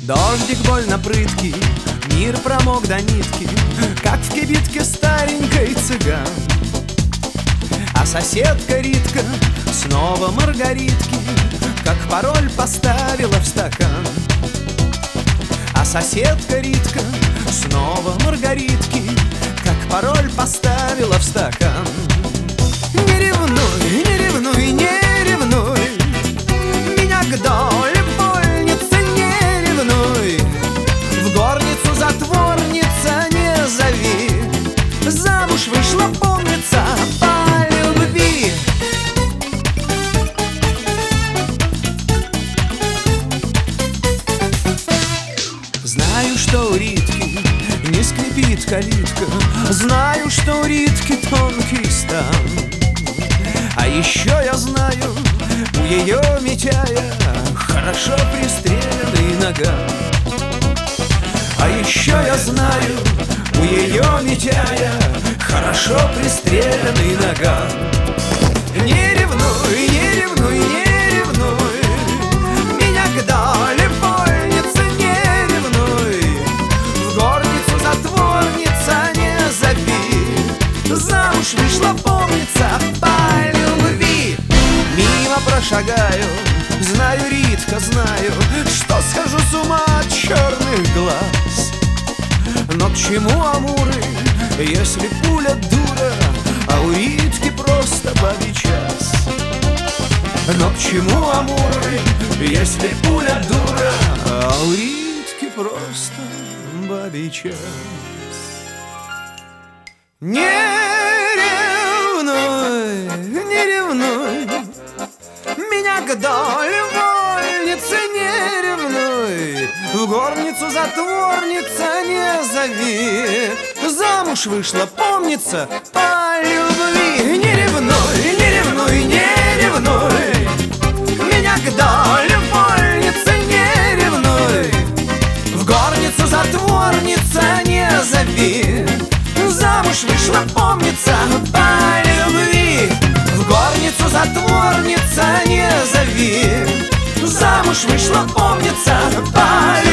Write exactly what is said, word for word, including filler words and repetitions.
Дождик больно прыткий, мир промок до нитки, как в кибитке старенькой цыган. А соседка Ритка снова Маргаритки, как пароль поставила в стакан. А соседка Ритка снова Маргаритки, как пароль поставила в стакан. Не ревнуй, не ревнуй, не ревнуй меня к доле больницы, не ревнуй. В горницу затворница не зови, замуж вышла, помнится, по любви. Знаю, что у Ритки не скрипит калитка, знаю, что у Ритки тонкий стан. А еще я знаю, у ее Митяя хорошо пристреленный наган. А еще я знаю, у ее Митяя хорошо пристреленный наган. Не ревнуй, не ревнуй, не ревнуй меня к доле больницы, не ревнуй. В горницу затворница не зови, замуж вышла, помнится, по любви. Мимо прошагаю, знаю, Ритка, знаю, что схожу с ума от черных глаз. Но к чему амуры, если пуля дура, а у Ритки просто бабий час? Но к чему амуры, если пуля дура, а у Ритки просто бабий час? Не ревнуй, не ревнуй меня к доле вольницы, не ревнуй. В горницу затворница не зови, замуж вышла, помнится, по любви. Не ревнуй, не ревнуй, не ревнуй меня к доле вольницы, не ревнуй. В горницу затворница не зови, замуж вышла, помнится, по любви. В горницу затворница не зови, замуж вышла, помнится, по любви.